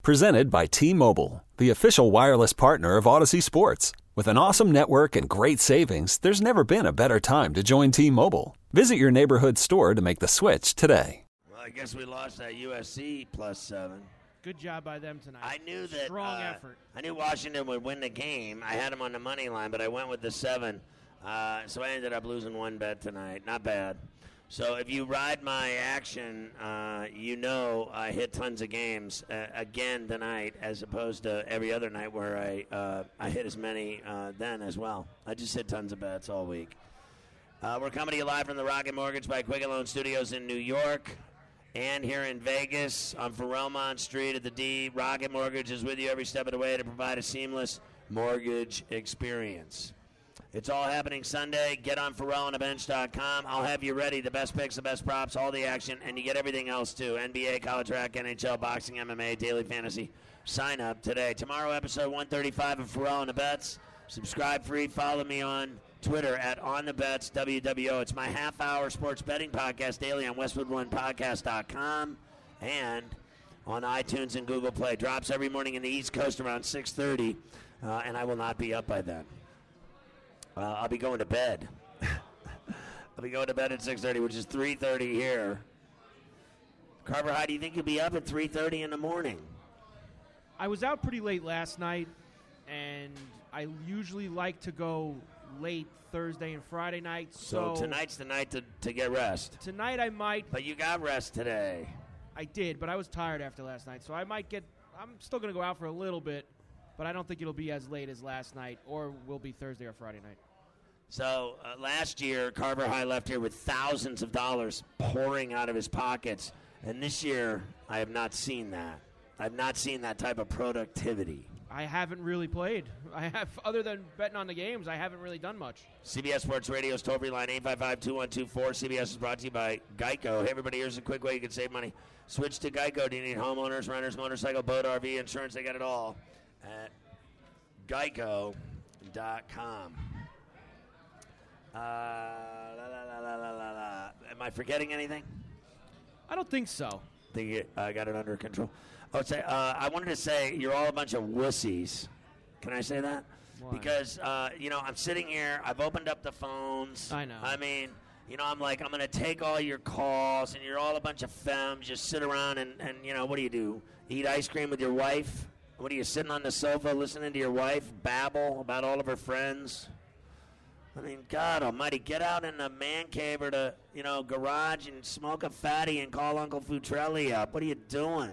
Presented by T-Mobile, the official wireless partner of Odyssey Sports. With an awesome network and great savings, there's never been a better time to join T-Mobile. Visit your neighborhood store to make the switch today. Well, I guess we lost that USC +7. Good job by them tonight. I knew that. Strong effort. I knew Washington would win the game. I had them on the money line, but I went with the 7. So I ended up losing one bet tonight. Not bad. So if you ride my action, you know I hit tons of games again tonight, as opposed to every other night where I hit as many then as well. I just hit tons of bets all week. We're coming to you live from the Rocket Mortgage by Quicken Loan Studios in New York and here in Vegas on Farellmont Street at the D. Rocket Mortgage is with you every step of the way to provide a seamless mortgage experience. It's all happening Sunday. Get on FarellOnTheBench.com. I'll have you ready. The best picks, the best props, all the action, and you get everything else too. NBA, college track, NHL, boxing, MMA, daily fantasy. Sign up today. Tomorrow, episode 135 of Farrell and the Bets. Subscribe free. Follow me on Twitter at OnTheBets WWO. It's my half-hour sports betting podcast daily on WestwoodOnePodcast.com and on iTunes and Google Play. Drops every morning in the East Coast around 6:30, and I will not be up by then. I'll be going to bed. I'll be going to bed at 6:30, which is 3:30 here. Carver, how do you think you'll be up at 3:30 in the morning? I was out pretty late last night, and I usually like to go late Thursday and Friday night. So tonight's the night to get rest. Tonight I might. But you got rest today. I did, but I was tired after last night, so I might get. I'm still going to go out for a little bit, but I don't think it'll be as late as last night, or will be Thursday or Friday night. So last year, Carver High left here with thousands of dollars pouring out of his pockets. And this year, I have not seen that. I've not seen that type of productivity. I haven't really played. Other than betting on the games, I haven't really done much. CBS Sports Radio's toll-free line, 855-2124. CBS is brought to you by Geico. Hey, everybody, here's a quick way you can save money. Switch to Geico. Do you need homeowners, renters, motorcycle, boat, RV, insurance? They got it all at Geico.com. Am I forgetting anything? I don't think so. Think I got it under control. I wanted to say you're all a bunch of wussies. Can I say that? Why? Because, I'm sitting here. I've opened up the phones. I know. I mean, I'm like, I'm going to take all your calls, and you're all a bunch of femmes. Just sit around and what do you do? Eat ice cream with your wife? What are you, sitting on the sofa listening to your wife babble about all of her friends? I mean, God almighty, get out in the man cave or the, garage and smoke a fatty and call Uncle Futrelli up. What are you doing?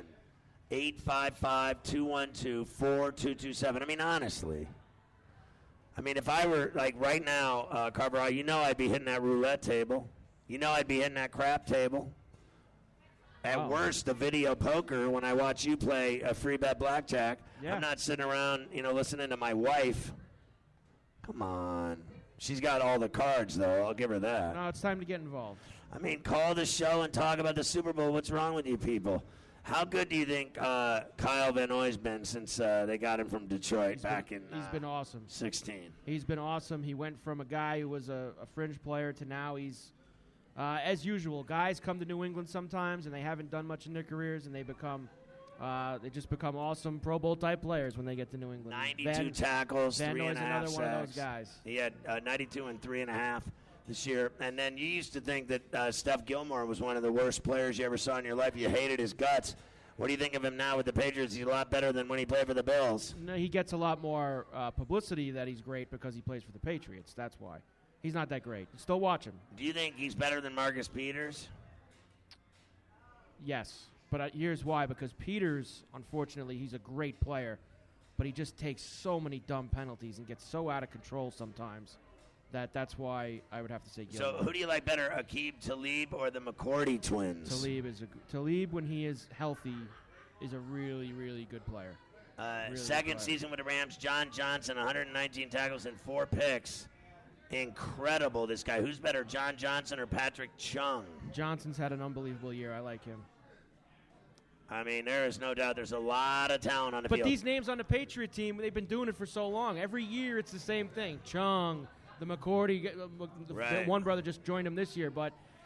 855-212-4227. I mean, honestly. I mean, if I were, like, right now, Carver, I'd be hitting that roulette table. I'd be hitting that crap table. At worst, the video poker when I watch you play a free bet blackjack. Yeah. I'm not sitting around, listening to my wife. Come on. She's got all the cards, though. I'll give her that. No, it's time to get involved. I mean, call the show and talk about the Super Bowl. What's wrong with you people? How good do you think Kyle Van Noy's been since they got him from Detroit back in He's been awesome. 16. He's been awesome. He went from a guy who was a fringe player to now he's, as usual, guys come to New England sometimes and they haven't done much in their careers and they just become awesome Pro Bowl type players when they get to New England. 92 tackles, Van 3.5 Noy's another sacks. one of those guys. He had 92 and 3.5 this year. And then you used to think that Steph Gilmore was one of the worst players you ever saw in your life. You hated his guts. What do you think of him now with the Patriots? He's a lot better than when he played for the Bills. No, he gets a lot more publicity that he's great because he plays for the Patriots. That's why. He's not that great. Still watch him. Do you think he's better than Marcus Peters? Yes. But here's why. Because Peters, unfortunately, he's a great player. But he just takes so many dumb penalties and gets so out of control sometimes that's why I would have to say Gilmore. So who do you like better, Aqib Talib or the McCourty twins? Talib, when he is healthy, is a really, really good player. Second season with the Rams, John Johnson, 119 tackles and 4 picks. Incredible, this guy. Who's better, John Johnson or Patrick Chung? Johnson's had an unbelievable year. I like him. I mean, there is no doubt there's a lot of talent on the field. But these names on the Patriot team, they've been doing it for so long. Every year it's the same thing. Chung, the McCourty, right. One brother just joined him this year. But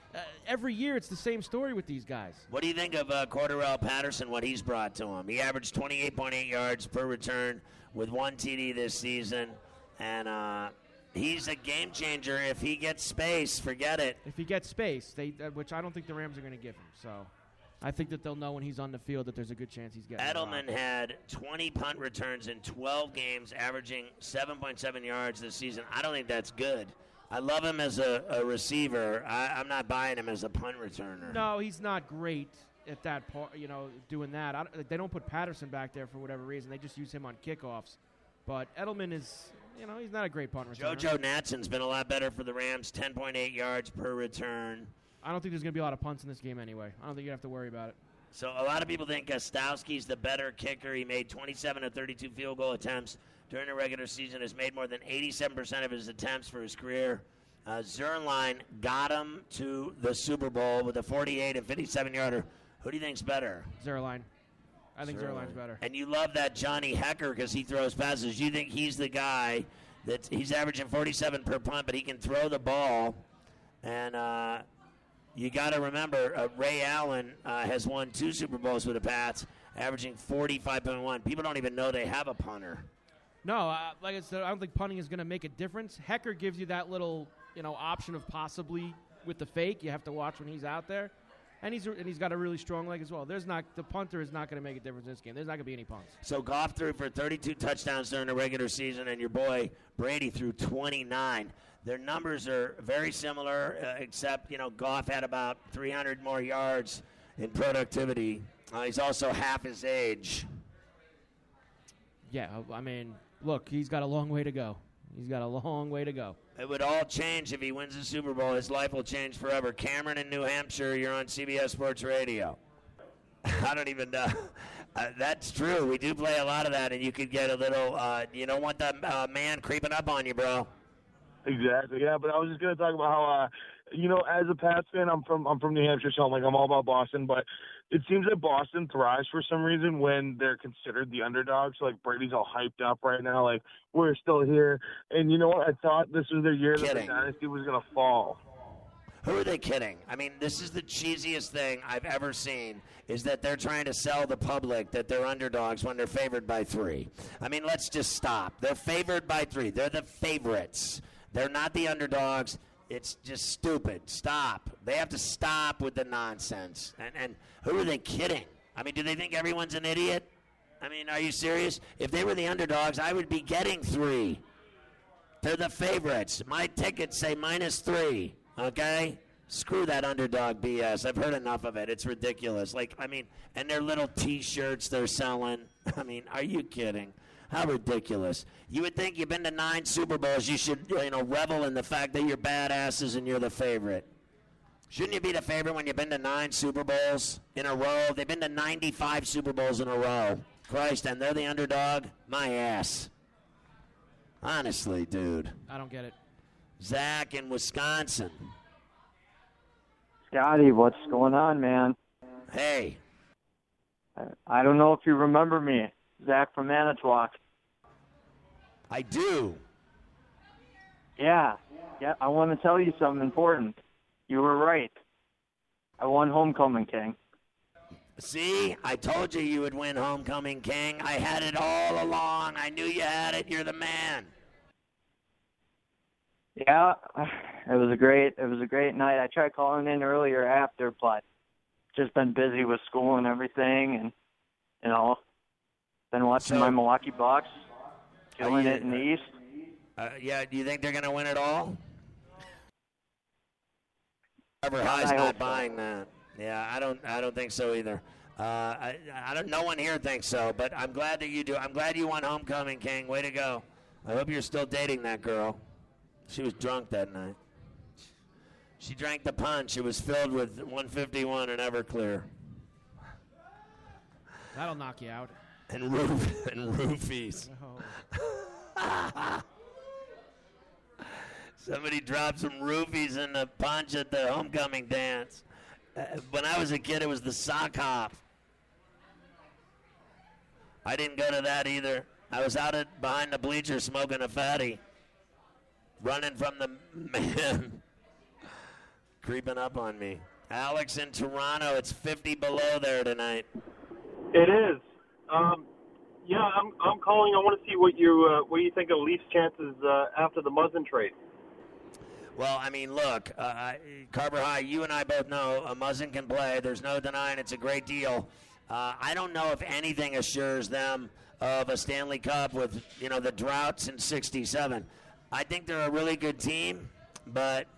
every year it's the same story with these guys. What do you think of Cordarrelle Patterson, what he's brought to him? He averaged 28.8 yards per return with 1 TD this season, and he's a game changer. If he gets space, forget it. If he gets space, which I don't think the Rams are going to give him. So I think that they'll know when he's on the field that there's a good chance he's getting Edelman had 20 punt returns in 12 games, averaging 7.7 yards this season. I don't think that's good. I love him as a receiver. I'm not buying him as a punt returner. No, he's not great at that part, doing that. They don't put Patterson back there for whatever reason. They just use him on kickoffs. But Edelman is, he's not a great punt returner. JoJo Natson's been a lot better for the Rams, 10.8 yards per return. I don't think there's going to be a lot of punts in this game anyway. I don't think you have to worry about it. So a lot of people think Gostowski's the better kicker. He made 27 of 32 field goal attempts during the regular season, has made more than 87% of his attempts for his career. Zierlein got him to the Super Bowl with a 48 and 57-yarder. Who do you think's better? Zierlein. I think Zierlein's better. And you love that Johnny Hecker because he throws passes. You think he's the guy that he's averaging 47 per punt, but he can throw the ball. And you got to remember, Ray Allen has won 2 Super Bowls with the Pats, averaging 45.1. People don't even know they have a punter. No, like I said, I don't think punting is going to make a difference. Hecker gives you that little, option of possibly with the fake. You have to watch when he's out there, and he's got a really strong leg as well. The punter is not going to make a difference in this game. There's not going to be any punts. So Goff threw for 32 touchdowns during the regular season, and your boy Brady threw 29. Their numbers are very similar, except Goff had about 300 more yards in productivity. He's also half his age. Yeah, I mean, look, he's got a long way to go. He's got a long way to go. It would all change if he wins the Super Bowl. His life will change forever. Cameron in New Hampshire, you're on CBS Sports Radio. I don't even know. That's true. We do play a lot of that, and you could get a little, you don't want that man creeping up on you, bro. Exactly, yeah. But I was just going to talk about how, as a Pats fan, I'm from New Hampshire, so I'm all about Boston. But it seems that Boston thrives for some reason when they're considered the underdog. So, Brady's all hyped up right now, we're still here. And you know what? I thought this was the year that the dynasty was going to fall. Who are they kidding? I mean, this is the cheesiest thing I've ever seen, is that they're trying to sell the public that they're underdogs when they're favored by 3. I mean, let's just stop. They're favored by 3. They're the favorites. They're not the underdogs. It's just stupid. Stop. They have to stop with the nonsense. And who are they kidding? I mean, do they think everyone's an idiot? I mean, are you serious? If they were the underdogs, I would be getting 3. They're the favorites. My tickets say -3, okay? Screw that underdog BS. I've heard enough of it. It's ridiculous. And their little T-shirts they're selling. I mean, are you kidding? How ridiculous. You would think you've been to 9 Super Bowls. You should, revel in the fact that you're badasses and you're the favorite. Shouldn't you be the favorite when you've been to 9 Super Bowls in a row? They've been to 95 Super Bowls in a row. Christ, and they're the underdog? My ass. Honestly, dude. I don't get it. Zach in Wisconsin. Scotty, what's going on, man? Hey. I don't know if you remember me. Zach from Manitowoc. I do. Yeah, I want to tell you something important. You were right. I won Homecoming King. See, I told you would win Homecoming King. I had it all along. I knew you had it. You're the man. Yeah, it was a great night. I tried calling in earlier after, but just been busy with school and everything, and been watching my Milwaukee Bucks, killing it in the East. Do you think they're going to win it all? Trevor High's not buying that. Yeah, I don't think so either. No one here thinks so, but I'm glad that you do. I'm glad you won Homecoming King. Way to go. I hope you're still dating that girl. She was drunk that night. She drank the punch. It was filled with 151 and Everclear. That'll knock you out. And roofies. Oh. Somebody dropped some roofies in the punch at the homecoming dance. When I was a kid, it was the sock hop. I didn't go to that either. I was out behind the bleachers smoking a fatty, running from the man. creeping up on me. Alex in Toronto, it's 50 below there tonight. It is. I'm calling. I want to see what you think of Leafs' chances after the Muzzin trade. Well, I mean, look, Carver High, you and I both know Muzzin can play. There's no denying it's a great deal. I don't know if anything assures them of a Stanley Cup with, the drought since '67. I think they're a really good team, but,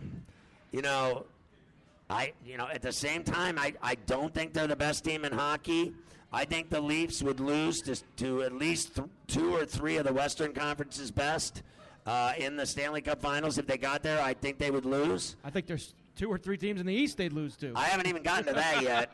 at the same time, I don't think they're the best team in hockey. I think the Leafs would lose to at least 2 or 3 of the Western Conference's best in the Stanley Cup Finals. If they got there, I think they would lose. I think there's 2 or 3 teams in the East they'd lose to. I haven't even gotten to that yet.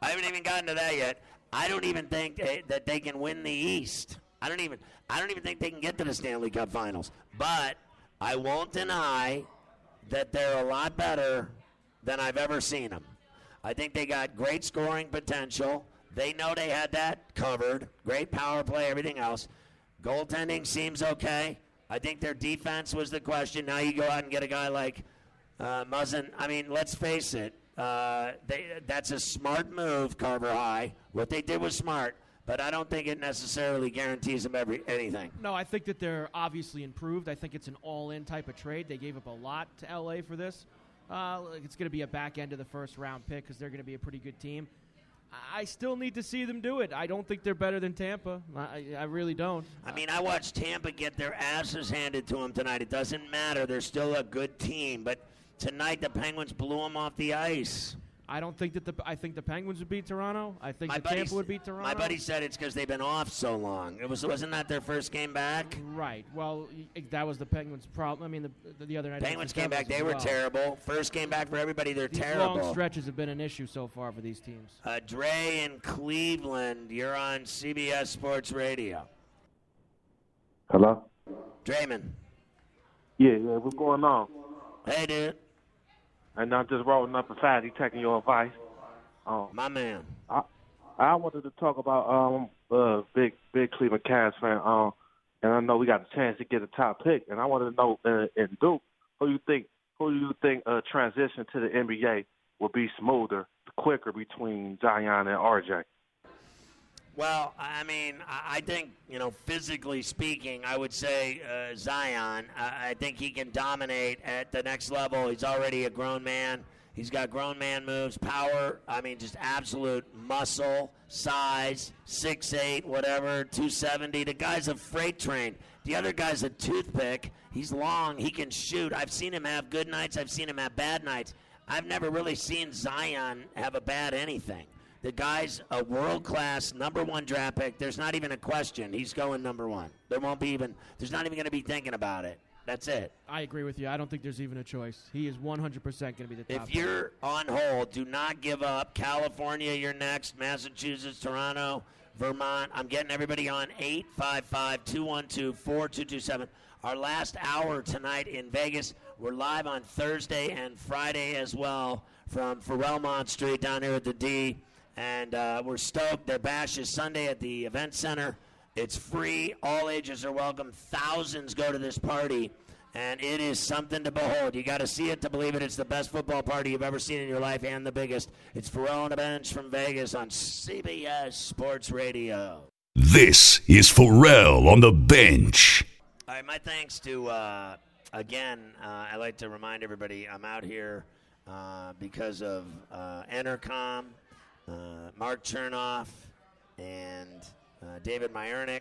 I don't even think that they can win the East. I don't even think they can get to the Stanley Cup Finals. But I won't deny that they're a lot better than I've ever seen them. I think they got great scoring potential. They know they had that covered. Great power play, everything else. Goaltending seems okay. I think their defense was the question. Now you go out and get a guy like Muzzin. I mean, let's face it. That's a smart move, Carver High. What they did was smart, but I don't think it necessarily guarantees them anything. No, I think that they're obviously improved. I think it's an all-in type of trade. They gave up a lot to L.A. for this. It's going to be a back end of the first-round pick because they're going to be a pretty good team. I still need to see them do it. I don't think they're better than Tampa. I really don't. I mean, I watched Tampa get their asses handed to them tonight. It doesn't matter. They're still a good team. But tonight the Penguins blew them off the ice. I don't think that I think the Penguins would beat Toronto. I think Tampa would beat Toronto. My buddy said it's because they've been off so long. Wasn't that their first game back? Right. Well, that was the Penguins' problem. I mean, the other night. Penguins came back. They were terrible. First game back for everybody. They're terrible. Long stretches have been an issue so far for these teams. Dre in Cleveland, you're on CBS Sports Radio. Hello? Draymond. Yeah, what's going on? Hey, dude. And I'm just rolling up beside you, taking your advice. My man. I wanted to talk about big Cleveland Cavs fan. And I know we got a chance to get a top pick. And I wanted to know in Duke, who you think transition to the NBA will be smoother, quicker between Zion and RJ? Well, I mean, I think, physically speaking, I would say Zion. I think he can dominate at the next level. He's already a grown man. He's got grown man moves, power. I mean, just absolute muscle, size, 6'8", whatever, 270. The guy's a freight train. The other guy's a toothpick. He's long. He can shoot. I've seen him have good nights. I've seen him have bad nights. I've never really seen Zion have a bad anything. The guy's a world-class #1 draft pick. There's not even a question. He's going #1. There's not even going to be thinking about it. That's it. I agree with you. I don't think there's even a choice. He is 100% going to be the top. If you're on hold, do not give up. California, you're next. Massachusetts, Toronto, Vermont. I'm getting everybody on 855-212-4227. Our last hour tonight in Vegas. We're live on Thursday and Friday as well from Farrellmont Street down here at the D. And we're stoked. Their bash is Sunday at the Event Center. It's free. All ages are welcome. Thousands go to this party, and it is something to behold. You got to see it to believe it. It's the best football party you've ever seen in your life and the biggest. It's Pharrell on the Bench from Vegas on CBS Sports Radio. This is Pharrell on the Bench. All right, my thanks to, again, I'd like to remind everybody I'm out here because of Entercom. Mark Chernoff and David Myernick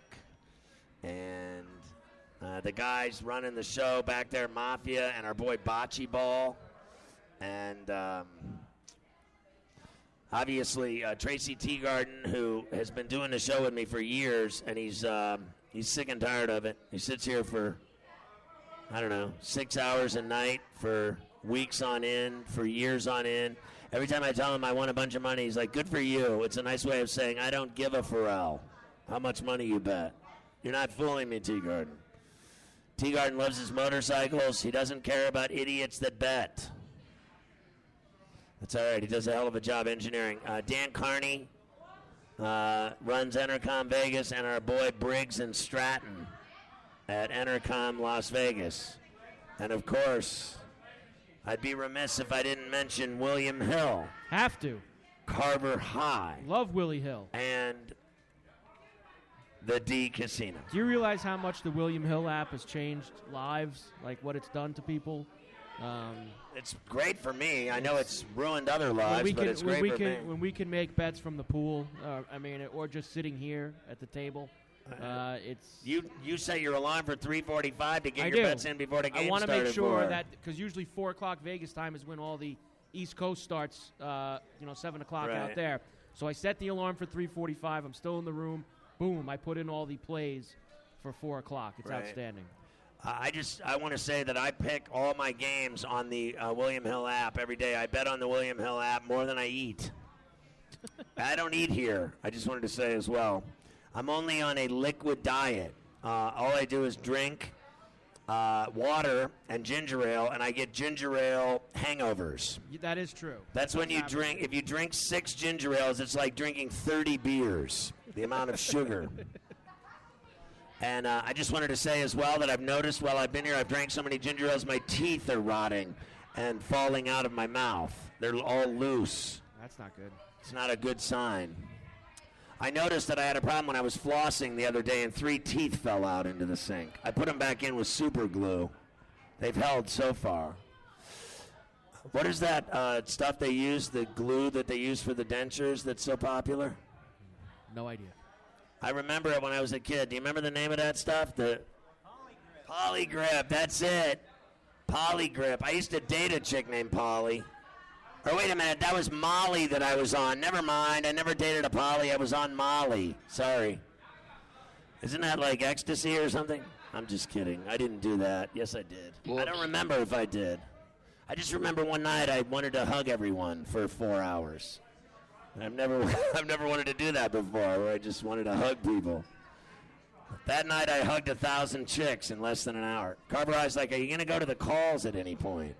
and the guys running the show back there, Mafia, and our boy Bocce Ball. And obviously Tracy Teagarden, who has been doing the show with me for years, and he's sick and tired of it. He sits here for, 6 hours a night for weeks on end, for years on end. Every time I tell him I won a bunch of money, he's like, good for you. It's a nice way of saying, I don't give a Pharrell. How much money you bet? You're not fooling me, Teagarden. Teagarden loves his motorcycles. He doesn't care about idiots that bet. That's all right. He does a hell of a job engineering. Dan Carney runs Entercom Vegas, and our boy Briggs and Stratton at Entercom Las Vegas. And, of course, I'd be remiss if I didn't mention William Hill. Have to. Carver High. Love Willie Hill. And the D Casino. Do you realize how much the William Hill app has changed lives, like what it's done to people? It's great for me. I know it's ruined other lives, but it's great for me. When we can make bets from the pool, or just sitting here at the table, it's... You set your alarm for 3:45 to get I your do. bets in before the game started. I want to make sure that, because usually 4 o'clock Vegas time is when all the East Coast starts, 7 o'clock out there. So I set the alarm for 3:45. I'm still in the room. Boom, I put in all the plays for 4 o'clock. It's outstanding. I want to say that I pick all my games on the William Hill app every day. I bet on the William Hill app more than I eat. I don't eat here. I just wanted to say as well. I'm only on a liquid diet. All I do is drink water and ginger ale, and I get ginger ale hangovers. That is true. That's when you drink. If you drink 6 ginger ales, it's like drinking 30 beers, the amount of sugar. And I just wanted to say as well that I've noticed while I've been here, I've drank so many ginger ales, my teeth are rotting and falling out of my mouth. They're all loose. That's not good. It's not a good sign. I noticed that I had a problem when I was flossing the other day, and 3 teeth fell out into the sink. I put them back in with super glue. They've held so far. What is that stuff they use, the glue that they use for the dentures that's so popular? No idea. I remember it when I was a kid. Do you remember the name of that stuff? The Polygrip. That's it. Polygrip. I used to date a chick named Polly. Or wait a minute, that was Molly that I was on. Never mind. I never dated a Polly. I was on Molly. Sorry. Isn't that like ecstasy or something? I'm just kidding. I didn't do that. Yes, I did. Whoops. I don't remember if I did. I just remember one night I wanted to hug everyone for 4 hours. I've never wanted to do that before, where I just wanted to hug people. That night I hugged 1,000 chicks in less than an hour. Carver High's like, are you going to go to the calls at any point?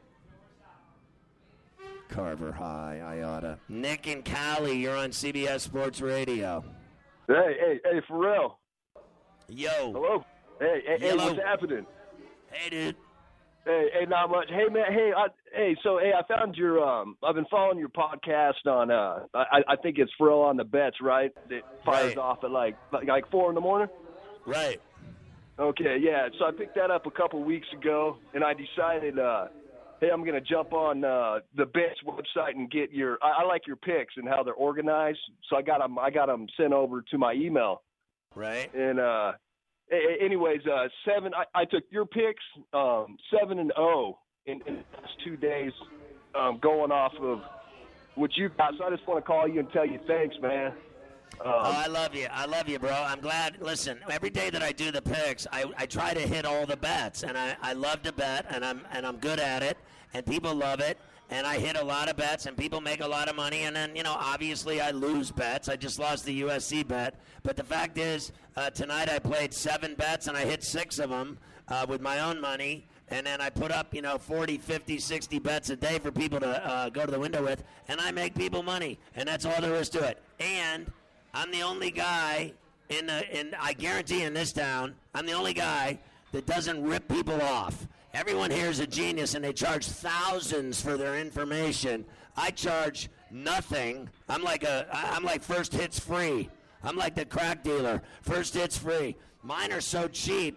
Carver High, I oughta. Nick and Callie, you're on CBS Sports Radio. Hey, for real. Yo. Hello. Hey, what's happening? Hey, dude. Hey, not much. Hey, man. I found your. I've been following your podcast on. I think it's Pharrell on the Bets, right? It fires off at like 4 in the morning. Right. Okay, yeah. So I picked that up a couple weeks ago, and I decided, hey, I'm gonna jump on the Bets website and get your. I like your picks and how they're organized. So I got them sent over to my email. Right. And anyways, 7. I took your picks, 7-0 in the last 2 days, going off of what you got. So I just want to call you and tell you thanks, man. I love you. I love you, bro. I'm glad. Listen, every day that I do the picks, I try to hit all the bets, and I love to bet, and I'm good at it, and people love it. And I hit a lot of bets, and people make a lot of money. And then, obviously I lose bets. I just lost the USC bet. But the fact is, tonight I played 7 bets, and I hit 6 of them with my own money. And then I put up, 40, 50, 60 bets a day for people to go to the window with. And I make people money. And that's all there is to it. And I'm the only guy I guarantee in this town, I'm the only guy that doesn't rip people off. Everyone here is a genius, and they charge thousands for their information. I charge nothing. I'm like first hits free. I'm like the crack dealer. First hits free. Mine are so cheap.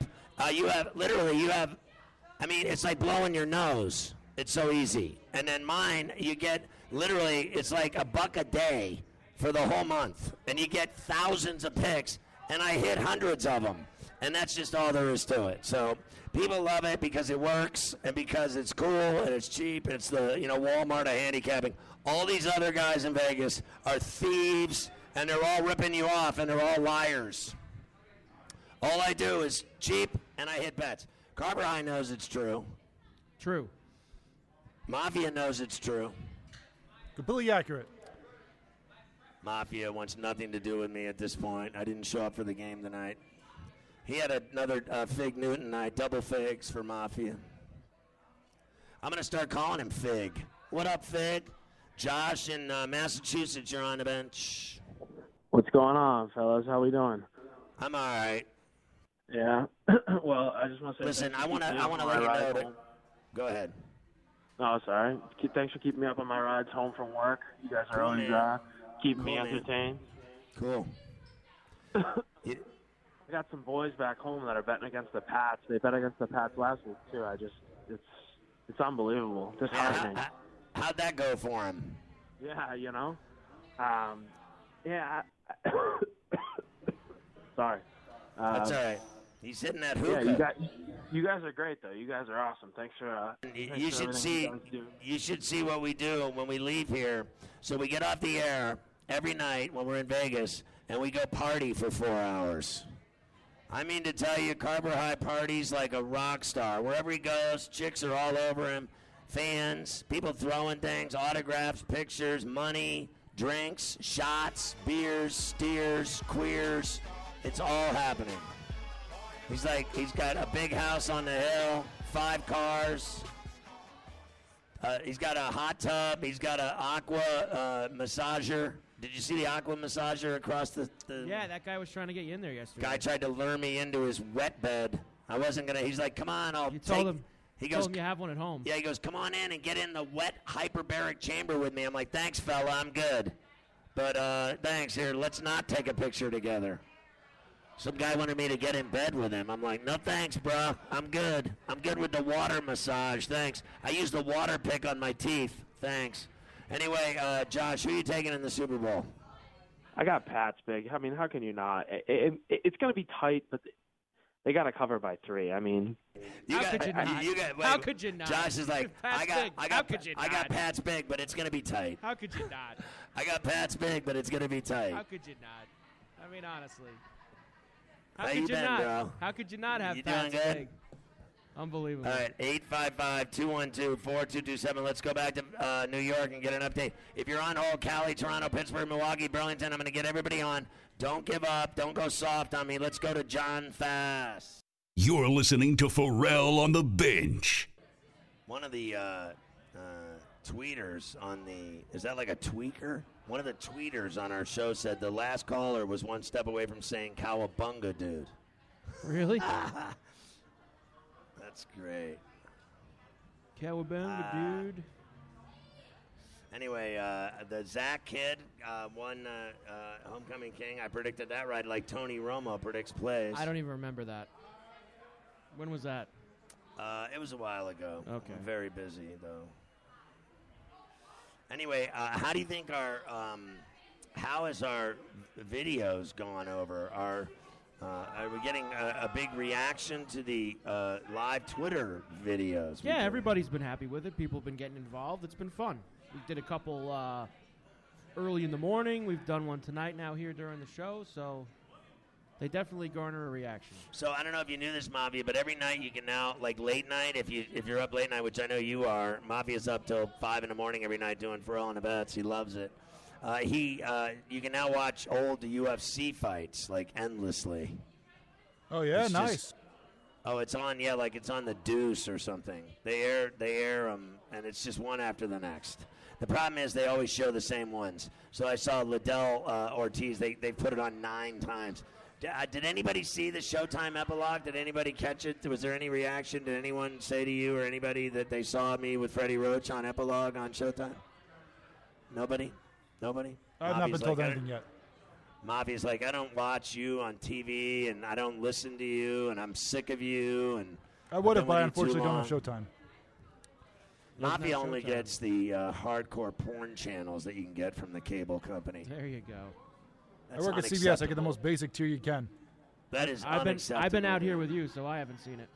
It's like blowing your nose. It's so easy. And then mine, you get it's like $1 a day for the whole month. And you get thousands of picks, and I hit hundreds of them. And that's just all there is to it. So people love it because it works and because it's cool and it's cheap. And it's the Walmart of handicapping. All these other guys in Vegas are thieves, and they're all ripping you off, and they're all liars. All I do is cheap, and I hit bets. Carver High knows it's true. True. Mafia knows it's true. Completely accurate. Mafia wants nothing to do with me at this point. I didn't show up for the game tonight. He had another Fig Newton night, double figs for Mafia. I'm going to start calling him Fig. What up, Fig? Josh in Massachusetts, you're on the bench. What's going on, fellas? How we doing? I'm all right. Yeah. Well, I just want to say. Listen, I want to let you know. Go ahead. No, sorry. Thanks for keeping me up on my rides home from work. You guys are Cool, always man. keeping me Cool, man. entertained. Cool. I got some boys back home that are betting against the Pats. They bet against the Pats last week too. It's unbelievable. Disheartening. How'd that go for him? Yeah, you know. Yeah. Sorry. That's all right. He's hitting that Yeah, hookah. you guys are great though. You guys are awesome. Thanks for. You should see. You should see what we do when we leave here. So we get off the air every night when we're in Vegas, and we go party for 4 hours. I mean to tell you, Carver High parties like a rock star. Wherever he goes, chicks are all over him. Fans, people throwing things, autographs, pictures, money, drinks, shots, beers, steers, queers. It's all happening. He's got a big house on the hill, 5 cars. He's got a hot tub. He's got an aqua massager. Did you see the aqua massager across the? Yeah, that guy was trying to get you in there yesterday. Guy tried to lure me into his wet bed. I wasn't gonna. He's like, "Come on, I'll You take." told him. He Told goes, him you have one at home. "Yeah." He goes, "Come on in and get in the wet hyperbaric chamber with me." I'm like, "Thanks, fella. I'm good." But thanks. Here, let's not take a picture together. Some guy wanted me to get in bed with him. I'm like, "No, thanks, bro. I'm good. I'm good with the water massage. Thanks. I use the water pick on my teeth. Thanks." Anyway, Josh, who are you taking in the Super Bowl? I got Pats big. I mean, how can you not? It's going to be tight, but they got to cover by 3. I mean, How could you not? How could you not? Josh is like, Pats big. How could you I got not? Pats big, but it's going to be tight. How could you not? I got Pats big, but it's going to be tight. How could you not? I mean, honestly. How could you you been, not? bro? How could you not have You doing Pats good? big? Unbelievable. All right, 855-212-4227. Let's go back to New York and get an update. If you're on hold, Cali, Toronto, Pittsburgh, Milwaukee, Burlington, I'm going to get everybody on. Don't give up. Don't go soft on me. Let's go to John Fass. You're listening to Pharrell on the Bench. One of the tweeters on the, is that like a tweaker? One of the tweeters on our show said the last caller was one step away from saying cowabunga, dude. Really? That's great. Cowabunga, dude. Anyway, the Zach kid won Homecoming King. I predicted that right, like Tony Romo predicts plays. I don't even remember that. When was that? It was a while ago. Okay. I'm very busy, though. Anyway, how do you think how has our videos gone over? Are we getting a big reaction to the live Twitter videos? Yeah, everybody's been happy with it. People have been getting involved. It's been fun. We did a couple early in the morning. We've done one tonight now here during the show, so they definitely garner a reaction. So I don't know if you knew this, Mafia, but every night you can now, like late night, if you're up late night, which I know you are, Mafia's up till 5 in the morning every night doing Pharrell on the Bets. He loves it. You can now watch old UFC fights like endlessly. Oh yeah, It's nice. It's on, yeah, like it's on the Deuce or something. They air them, and it's just one after the next. The problem is they always show the same ones. So I saw Liddell Ortiz. They put it on 9 times. Did anybody see the Showtime epilogue? Did anybody catch it? Was there any reaction? Did anyone say to you or anybody that they saw me with Freddie Roach on epilogue on Showtime? Nobody? I've not been told anything yet. Mafia's like, I don't watch you on TV, and I don't listen to you, and I'm sick of you. And I would have, I've but I been with you too unfortunately don't have long. Showtime. Mafia have only Showtime. gets the hardcore porn channels that you can get from the cable company. There you go. That's I work at CBS. I get the unacceptable. most basic tier you can. That is I've unacceptable. been out here with you, so I haven't seen it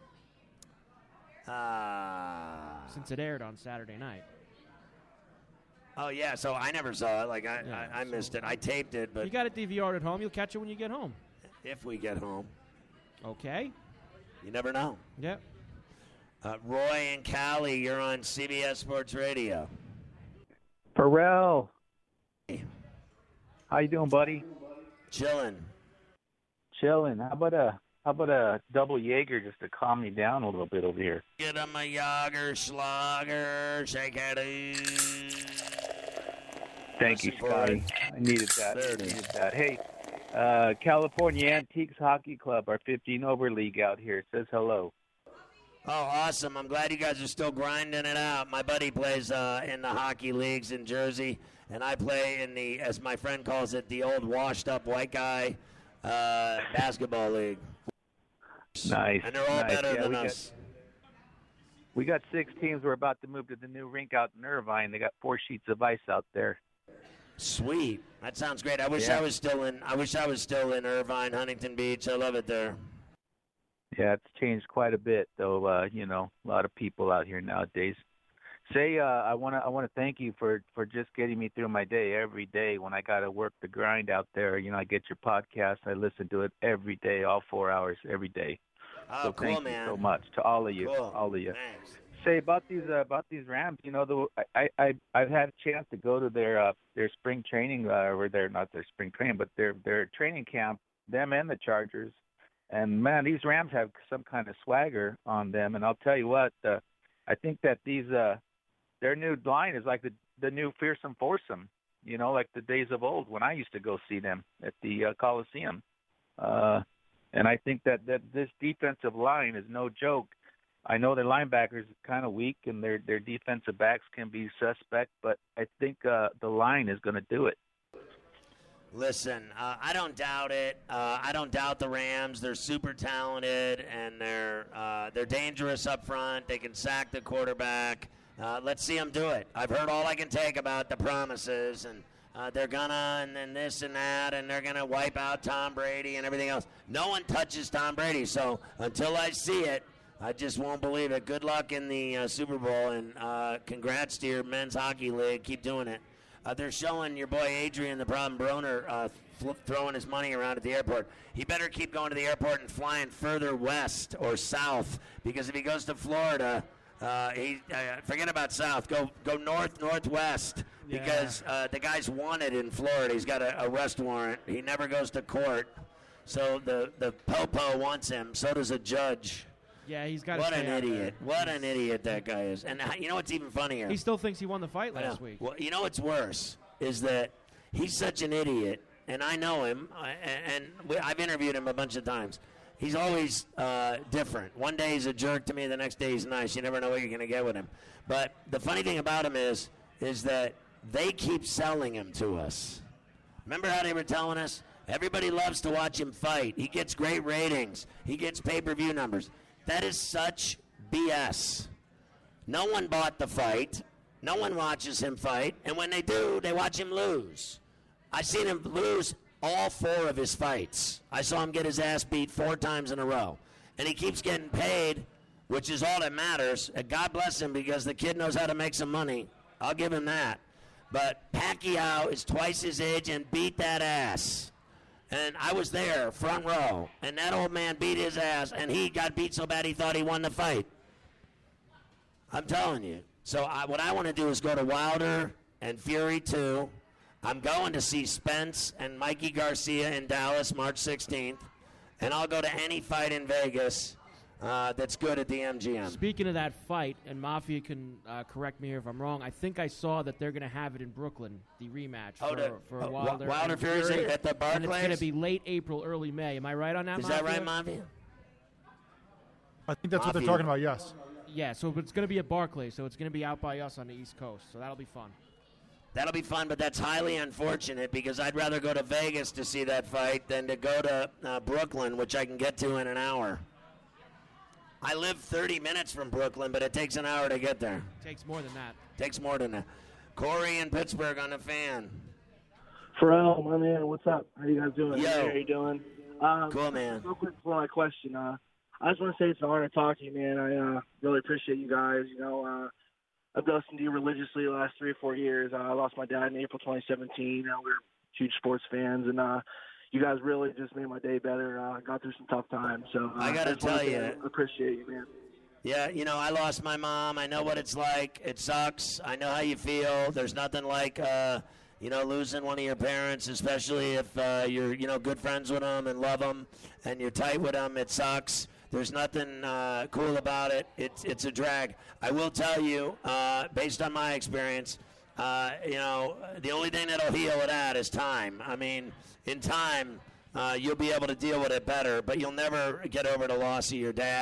Ah. since it aired on Saturday night. Oh yeah, so I never saw it. Like I missed it. I taped it, but You got it DVR'd at home. You'll catch it when you get home. if we get home, Okay. you never know. Yep. Roy and Callie, you're on CBS Sports Radio. Pharrell. How you doing, buddy? Chilling. Chilling. How about a double Jaeger just to calm me down a little bit over here? Get him a Yager Schlager, shake it. Thank you, Listen for Scotty. it. I needed that. There it I is. needed that. Hey, California Antiques Hockey Club, our 15 over league out here, says hello. Oh, awesome. I'm glad you guys are still grinding it out. My buddy plays in the hockey leagues in Jersey, and I play in the, as my friend calls it, the old washed-up white guy basketball league. Nice. And they're all nice. better Yeah, than us. We got 6 teams. We're about to move to the new rink out in Irvine. They got 4 sheets of ice out there. Sweet. That sounds great. I wish Yeah. I was still in Irvine, Huntington Beach. I love it there. Yeah, it's changed quite a bit, though. A lot of people out here nowadays. Say, I want to thank you for just getting me through my day every day when I got to work the grind out there. I get your podcast. I listen to it every day, all 4 hours every day. Oh, so cool, thank man. you so much to all of you, Cool. all of you. Thanks. Say about these Rams. I've had a chance to go to their spring training, or not their spring training, but their training camp. Them and the Chargers, and man, these Rams have some kind of swagger on them. And I'll tell you what, I think that their new line is like the new fearsome foursome. Like the days of old when I used to go see them at the Coliseum. And I think that this defensive line is no joke. I know their linebackers are kind of weak and their defensive backs can be suspect, but I think the line is going to do it. Listen, I don't doubt it. I don't doubt the Rams. They're super talented and they're dangerous up front. They can sack the quarterback. Let's see them do it. I've heard all I can take about the promises and they're gonna and then this and that and they're gonna wipe out Tom Brady and everything else. No one touches Tom Brady, so until I see it, I just won't believe it. Good luck in the Super Bowl, and congrats to your men's hockey league. Keep doing it. They're showing your boy Adrian, the problem Broner, throwing his money around at the airport. He better keep going to the airport and flying further west or south, because if he goes to Florida, forget about south. Go northwest, because the guy's wanted in Florida. He's got a arrest warrant. He never goes to court, so the popo wants him. So does a judge. Yeah, he's got to What stay an out idiot. there. What an idiot that guy is. And you know what's even funnier? He still thinks he won the fight last week. Well, you know what's worse is that he's such an idiot, and I know him, and I've interviewed him a bunch of times. He's always different. One day he's a jerk to me, the next day he's nice. You never know what you're going to get with him. But the funny thing about him is that they keep selling him to us. Remember how they were telling us? Everybody loves to watch him fight. He gets great ratings. He gets pay-per-view numbers. That is such BS. No one bought the fight. No one watches him fight. And when they do, they watch him lose. I've seen him lose all 4 of his fights. I saw him get his ass beat 4 times in a row. And he keeps getting paid, which is all that matters. And God bless him, because the kid knows how to make some money. I'll give him that. But Pacquiao is twice his age and beat that ass. And I was there, front row, and that old man beat his ass, and he got beat so bad he thought he won the fight. I'm telling you. So what I want to do is go to Wilder and Fury 2. I'm going to see Spence and Mikey Garcia in Dallas March 16th, and I'll go to any fight in Vegas that's good at the MGM. Speaking of that fight, and Mafia can correct me here if I'm wrong, I think I saw that they're going to have it in Brooklyn, the rematch for Wilder. Wilder Fury at the Barclays? And it's going to be late April, early May. Am I right on that, Is Mafia? that right, Mafia? I think that's what they're talking about, yes. Yeah, so it's going to be at Barclays, so it's going to be out by us on the East Coast, so that'll be fun. That'll be fun, but that's highly unfortunate, because I'd rather go to Vegas to see that fight than to go to Brooklyn, which I can get to in an hour. I live 30 minutes from Brooklyn, but it takes an hour to get there. Takes more than that. Takes more than that. Corey in Pittsburgh on the Fan. Pharrell, my man, what's up? How you guys doing? Yo. How are you doing? Cool, man. Real quick before my question, I just want to say it's an honor to talk to you, man. I really appreciate you guys. I've listened to you religiously the last 3 or 4 years. I lost my dad in April 2017. We're huge sports fans, and you guys really just made my day better. Got through some tough times. So I got to tell you, I appreciate you, man. Yeah, I lost my mom. I know what it's like. It sucks. I know how you feel. There's nothing like, losing one of your parents, especially if you're, good friends with them and love them and you're tight with them. It sucks. There's nothing cool about it. It's a drag. I will tell you, based on my experience, the only thing that'll heal it out is time. I mean, in time, you'll be able to deal with it better, but you'll never get over the loss of your dad.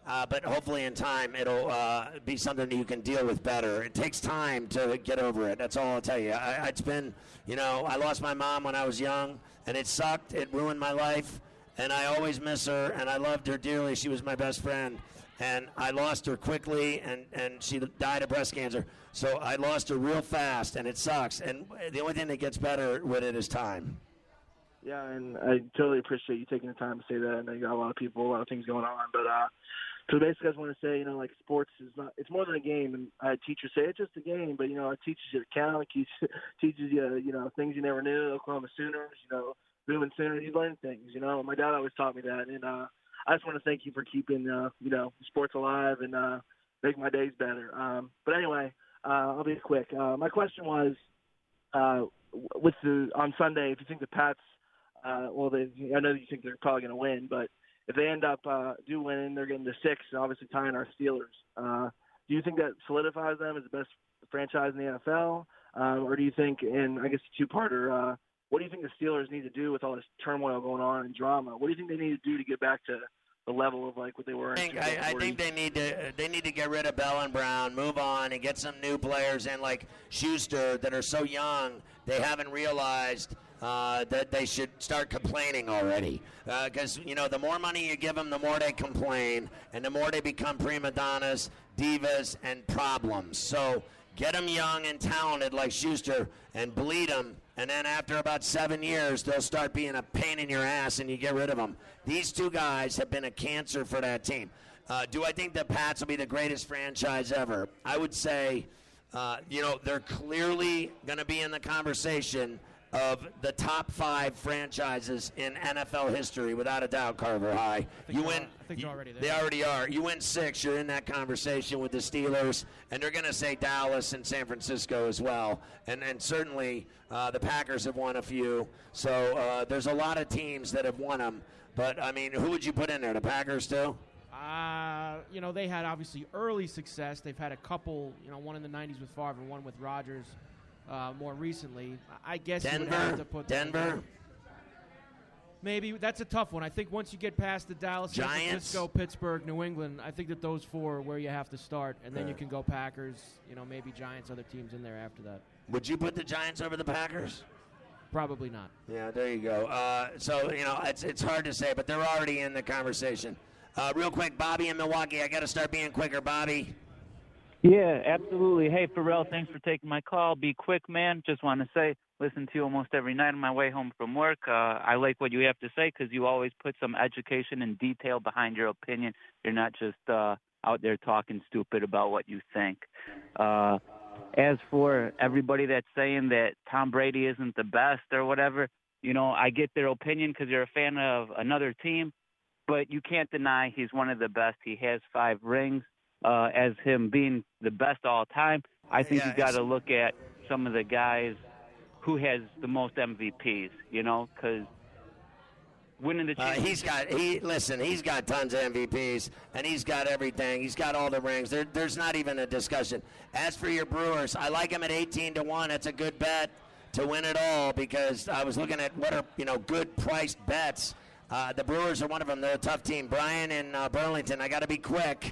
But hopefully in time it'll be something that you can deal with better. It takes time to get over it. That's all I'll tell you. It's been, I lost my mom when I was young, and it sucked. It ruined my life, and I always miss her, and I loved her dearly. She was my best friend. And I lost her quickly, and she died of breast cancer. So I lost her real fast, and it sucks. And the only thing that gets better with it is time. Yeah, and I totally appreciate you taking the time to say that. I know you got a lot of people, a lot of things going on. But so basically I just want to say, like sports is not, it's more than a game. And I had teachers say it's just a game, but, it teaches you to count. It teaches you, things you never knew. Oklahoma Sooners, Booming Sooners, you learn things, My dad always taught me that. And I just want to thank you for keeping, sports alive and making my days better. But anyway, I'll be quick. My question was, on Sunday, if you think the Pats, I know you think they're probably going to win, but if they end up do winning, they're getting to 6, and obviously tying our Steelers. Do you think that solidifies them as the best franchise in the NFL, or do you think, and I guess a two-parter, what do you think the Steelers need to do with all this turmoil going on and drama? What do you think they need to do to get back to the level of what they were? I think they need to get rid of Bell and Brown, move on, and get some new players in like Schuster that are so young they haven't realized that they should start complaining already. Because, the more money you give them, the more they complain, and the more they become prima donnas, divas, and problems. So get them young and talented like Schuster and bleed them, and then after about 7 years, they'll start being a pain in your ass, and you get rid of them. These two guys have been a cancer for that team. Do I think the Pats will be the greatest franchise ever? I would say, they're clearly going to be in the conversation of the top 5 franchises in NFL history, without a doubt, Carver High. I think they're already there. They already are. You win 6, you're in that conversation with the Steelers, and they're going to say Dallas and San Francisco as well. And certainly the Packers have won a few. So there's a lot of teams that have won them. But, who would you put in there? The Packers too? They had obviously early success. They've had a couple, one in the 90s with Favre and one with Rodgers. More recently, I guess you would have to put Denver. Maybe that's a tough one. I think once you get past the Dallas, San Francisco, Pittsburgh, New England, I think that those 4 are where you have to start, and then you can go Packers. Maybe Giants, other teams in there after that. Would you put the Giants over the Packers? Probably not. Yeah, there you go. So it's hard to say, but they're already in the conversation. Real quick, Bobby in Milwaukee. I got to start being quicker, Bobby. Yeah, absolutely. Hey, Pharrell, thanks for taking my call. Be quick, man. Just want to say, listen to you almost every night on my way home from work. I like what you have to say because you always put some education and detail behind your opinion. You're not just out there talking stupid about what you think. As for everybody that's saying that Tom Brady isn't the best or whatever, I get their opinion because you're a fan of another team, but you can't deny he's one of the best. He has 5 rings. As him being the best all time, I think you got to look at some of the guys who has the most MVPs, because winning the championship. He's got tons of MVPs, and he's got everything. He's got all the rings. There's not even a discussion. As for your Brewers, I like him at 18-1. That's a good bet to win it all because I was looking at what are good priced bets. The Brewers are one of them. They're a tough team. Brian in Burlington. I got to be quick.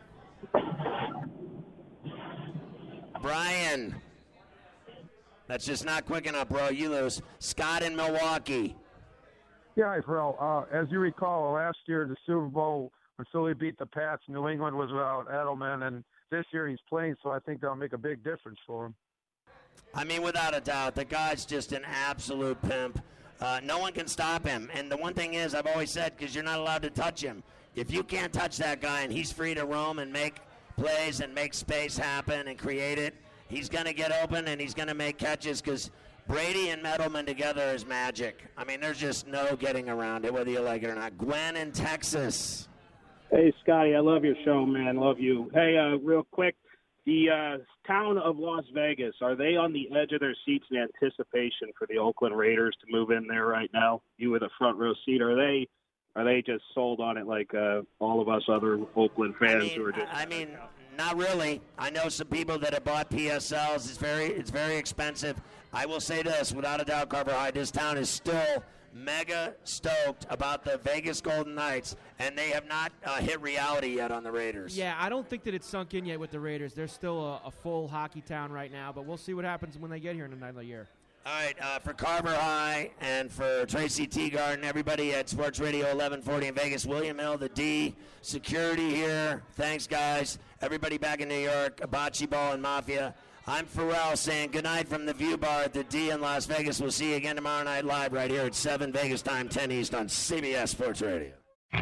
Brian. That's just not quick enough, bro. You lose. Scott in Milwaukee. Yeah, hi, Pharrell. As you recall, last year, the Super Bowl, when Philly beat the Pats, New England was without Edelman, and this year he's playing, so I think that'll make a big difference for him. Without a doubt, the guy's just an absolute pimp. No one can stop him. And the one thing is, I've always said, because you're not allowed to touch him, if you can't touch that guy and he's free to roam and make plays and make space happen and create it, he's going to get open and he's going to make catches because Brady and Edelman together is magic. There's just no getting around it, whether you like it or not. Gwen in Texas. Hey, Scotty, I love your show, man. Love you. Hey, real quick, the town of Las Vegas, are they on the edge of their seats in anticipation for the Oakland Raiders to move in there right now? You with a front row seat, are they just sold on it like all of us other Oakland fans who are just? Not really. I know some people that have bought PSLs. It's very expensive. I will say this, without a doubt, Carver High, this town is still mega stoked about the Vegas Golden Knights, and they have not hit reality yet on the Raiders. Yeah, I don't think that it's sunk in yet with the Raiders. They're still a full hockey town right now, but we'll see what happens when they get here in another year. All right, for Carver High and for Tracy Teagarden, everybody at Sports Radio 1140 in Vegas, William Hill, the D, security here. Thanks, guys. Everybody back in New York, Bocce Ball and Mafia. I'm Pharrell saying goodnight from the View Bar at the D in Las Vegas. We'll see you again tomorrow night live right here at 7 Vegas time, 10 East on CBS Sports Radio.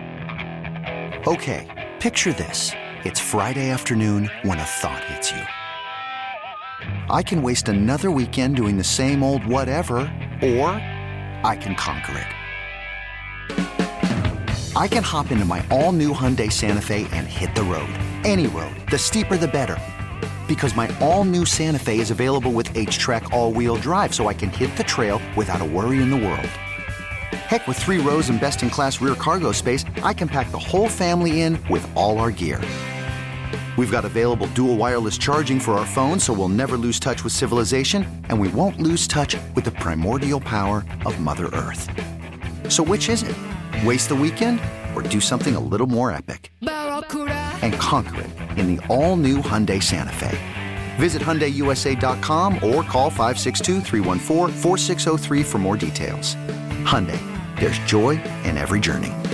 Okay, picture this. It's Friday afternoon when a thought hits you. I can waste another weekend doing the same old whatever, or I can conquer it. I can hop into my all-new Hyundai Santa Fe and hit the road. Any road. The steeper, the better. Because my all-new Santa Fe is available with H-Track all-wheel drive, so I can hit the trail without a worry in the world. Heck, with 3 rows and best-in-class rear cargo space, I can pack the whole family in with all our gear. We've got available dual wireless charging for our phones, so we'll never lose touch with civilization, and we won't lose touch with the primordial power of Mother Earth. So which is it? Waste the weekend or do something a little more epic? And conquer it in the all-new Hyundai Santa Fe. Visit HyundaiUSA.com or call 562-314-4603 for more details. Hyundai, there's joy in every journey.